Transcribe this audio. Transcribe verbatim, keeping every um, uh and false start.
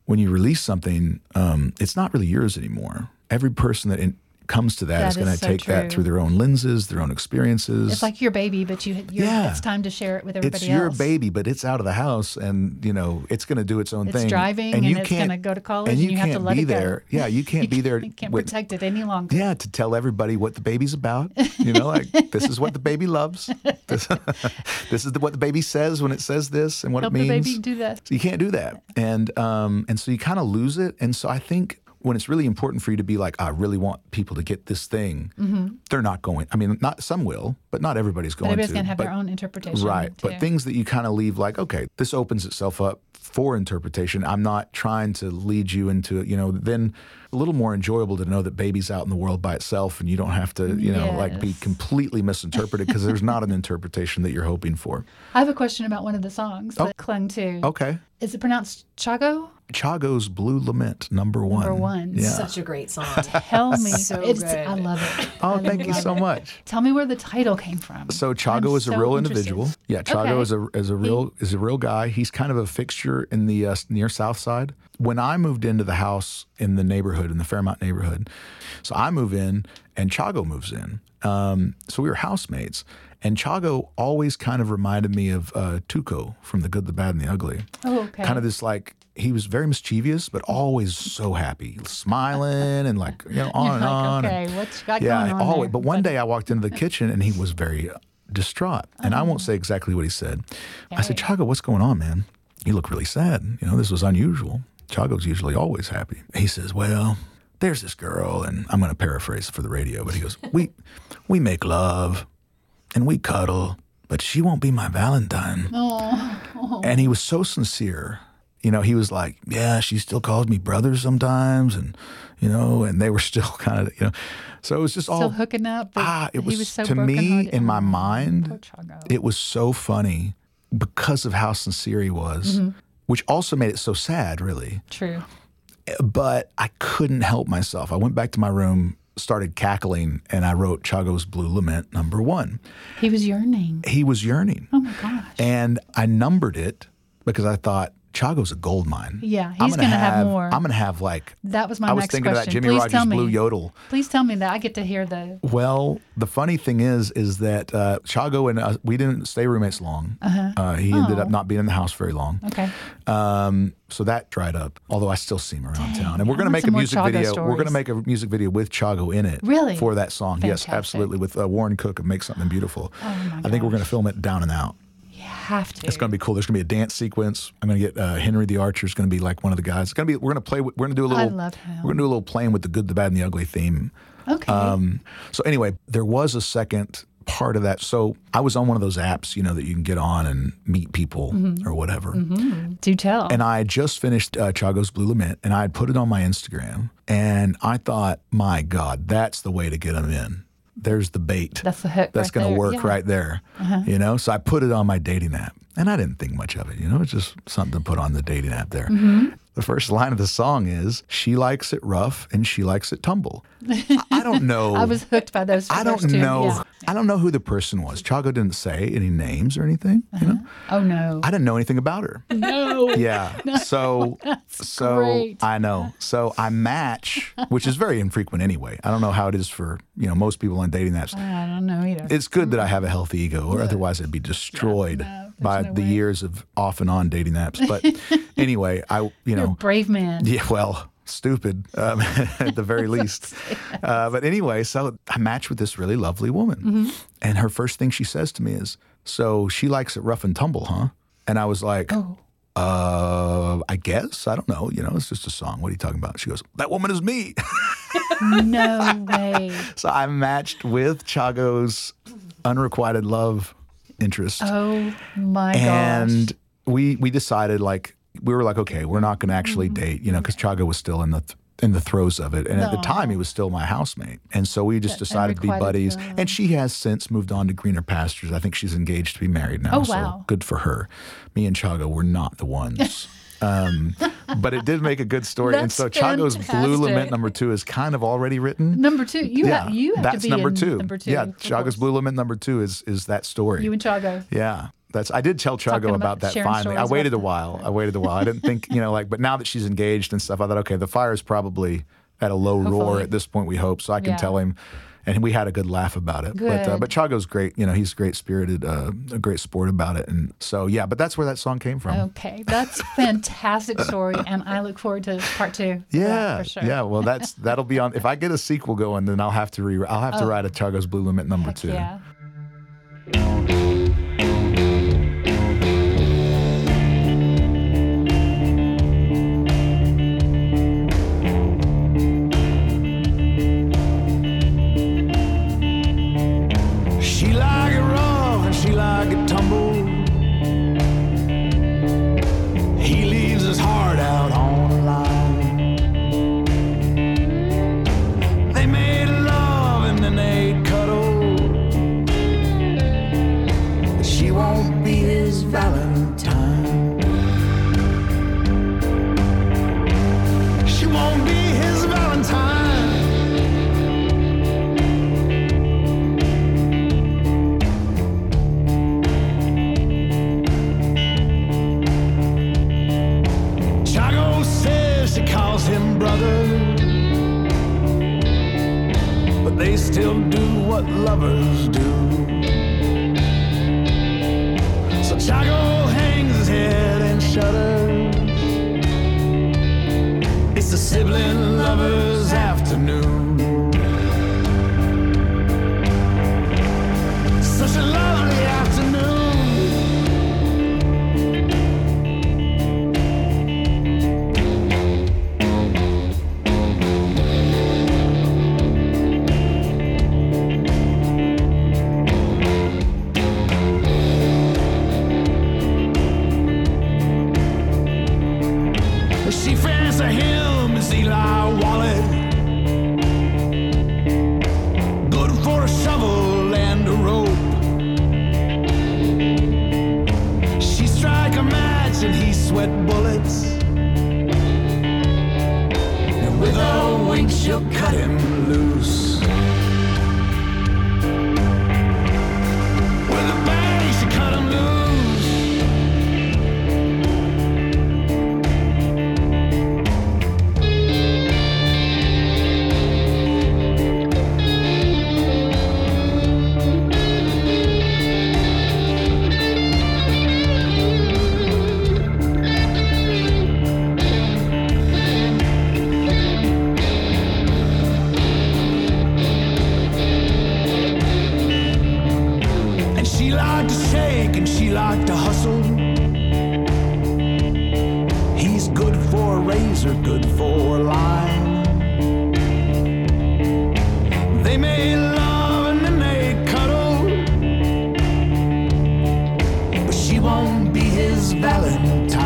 when you release something, um, it's not really yours anymore. Every person that in, comes to that, that is going to so take true. that through their own lenses, their own experiences. It's like your baby, but you, you're, Yeah. it's time to share it with everybody It's your else. baby, but it's out of the house, and you know it's going to do its own It's thing. driving, and, you it's can't- going to go to college, and and you, you, can't have to let be it go. there. Yeah, you can't be there. You can't with- protect it any longer. Yeah, to tell everybody what the baby's about. You know, like this is what the baby loves. This, this is the, what the baby says when it says this, and what Help it means. the baby do that. So you can't do that, and um, and so you kind of lose it. And so I think when it's really important for you to be like, I really want people to get this thing, Mm-hmm. they're not going. I mean, not some will, but not everybody's going But everybody's to. going to have But- their own interpretation. Right. too. But things that you kind of leave like, okay, this opens itself up for interpretation. I'm not trying to lead you into, you know, then a little more enjoyable to know that baby's out in the world by itself and you don't have to, you know, like be Yes. completely misinterpreted because there's not an interpretation that you're hoping for. I have a question about one of the songs Oh. that clung to. Okay. Is it pronounced Chago? Chago's Blue Lament, number one. Number one. Yeah. Such a great song. Tell me. So it's, good. I love it. Oh, I thank you love so it. much. Tell me where the title came from. So Chago I'm is a so real interested. individual. Yeah, Chago Okay. is a is a real is a real guy. He's kind of a fixture in the uh, near South Side. When I moved into the house in the neighborhood, in the Fairmount neighborhood, so I move in and Chago moves in. Um, so we were housemates, and Chago always kind of reminded me of uh, Tuco from The Good, the Bad, and the Ugly. Oh, okay. Kind of this like. He was very mischievous, but always so happy, smiling and like, you know, on You're and like, on. okay, and- what you got yeah, going on always. there? But one day I walked into the kitchen and he was very uh, distraught. And I won't say exactly what he said. I said, Okay. Chago, what's going on, man? You look really sad. You know, this was unusual. Chago's usually always happy. He says, well, there's this girl, and I'm going to paraphrase for the radio, but he goes, we, we make love and we cuddle, but she won't be my Valentine. Oh. And he was so sincere. You know, he was like, yeah, she still calls me brother sometimes. And, you know, and they were still kind of, you know, so it was just Still all, hooking up. But ah, it he was, was so to me, brokenhearted. in my Oh, mind, poor Chago. it was so funny because of how sincere he was, Mm-hmm. which also made it so sad, really. True. But I couldn't help myself. I went back to my room, started cackling, and I wrote Chago's Blue Lament, number one. He was yearning. He was yearning. Oh my gosh. And I numbered it because I thought, Chago's a gold mine. Yeah, I'm he's gonna have more. I'm going to have like, That was my I was next thinking question. of that Jimmy Please Rogers tell me. Blue Yodel. Please tell me that I get to hear the. Well, the funny thing is, is that uh, Chago and uh, we didn't stay roommates long. Uh-huh. Uh, he ended Oh. up not being in the house very long. Okay. Um, so that dried up. Although I still see him around town, and we're I going to want make a some more music Chago video. We're going to stories. make a music video with Chago in it. Really? For that song. Yes, Fantastic. absolutely. With uh, Warren Cook of Make Something Beautiful. Oh my I think we're gosh. going to film it down and out. You have to. It's going to be cool. There's going to be a dance sequence. I'm going to get uh, Henry the Archer is going to be like one of the guys. It's going to be. We're going to play. With, we're going to do a little. I love him. We're going to do a little playing with the Good, the Bad, and the Ugly theme. Okay. Um, so anyway, there was a second part of that. So I was on one of those apps, you know, that you can get on and meet people Mm-hmm. or whatever. Do tell. And I had just finished uh, Chago's Blue Lament, and I had put it on my Instagram, and I thought, my God, that's the way to get them in. There's the bait. That's the hook That's right going to there. work Yeah. Uh-huh. right there. You know, so I put it on my dating app, and I didn't think much of it. You know, it's just something to put on the dating app there. Mm-hmm. The first line of the song is, "She likes it rough and she likes it tumble." I, I don't know. I was hooked by those. I don't first two. know. Yeah. I don't know who the person was. Chago didn't say any names or anything. You know, Oh no. I didn't know anything about her. no. Yeah. So, so great. I know. So I match, which is very infrequent anyway. I don't know how it is for, you know, most people on dating apps. I don't know either. It's good that I have a healthy ego, or otherwise I'd be destroyed no, there's by no the way. years of off and on dating apps. But anyway, I, you You're a know, brave man. yeah, well, stupid um, at the very least. Uh, but anyway, so I matched with this really lovely woman. Mm-hmm. And her first thing she says to me is, "So she likes it rough and tumble, huh?" And I was like, Oh. uh, I guess. I don't know. You know, it's just a song. What are you talking about? She goes, "That woman is me." No way. So I matched with Chago's unrequited love interest. Oh my and gosh. we we decided, like, we were like, okay, we're not going to actually Mm-hmm. date, you know, because Chago was still in the th- in the throes of it, and at the Aw. time he was still my housemate, and so we just That decided to be unrequited buddies. love. And she has since moved on to greener pastures. I think she's engaged to be married now. Oh, so wow. good for her. Me and Chago were not the ones. Um, but it did make a good story, and That's so Chago's Blue Lament fantastic. number two is kind of already written. Number two. You yeah, have you have that's to be number in two. number two. Yeah, of Chago's course. Blue Lament number two is is that story. You and Chago. Yeah. That's. I did tell Talking Chago about about that sharing finally. I stories waited a about- while. I waited a while. I didn't think, you know, like, but now that she's engaged and stuff, I thought, okay, the fire is probably at a low roar Hopefully. at this point, we hope. So I can Yeah. tell him. And we had a good laugh about it. But uh, Good. but Chago's great. You know, he's great spirited, uh, a great sport about it. And so, yeah, but that's where that song came from. Okay, that's a fantastic story, and I look forward to part two. of that, Yeah, for sure. yeah. Well, that's that'll be on. If I get a sequel going, then I'll have to re. I'll have to Oh. write a Chago's Blue Limit number Heck two. yeah. She like it rough and she like it tumble. He leaves his heart out on the line. They made love and then they cuddled, but she won't be his Valentine. She won't be his Valentine. Chago says she calls him brother, but they still do what lovers do. So Chago hangs his head and shudders. It's a sibling lovers afternoon. Such a lovely afternoon. She friends to him is Eli Wallet. Good for a shovel and a rope. She strike a match and he sweat bullets. And with a wink she'll cut him loose. With a bang she cut him loose. And she liked to shake and she liked to hustle. He's good for a razor, good for a line. They made love and then they cuddle, but she won't be his Valentine.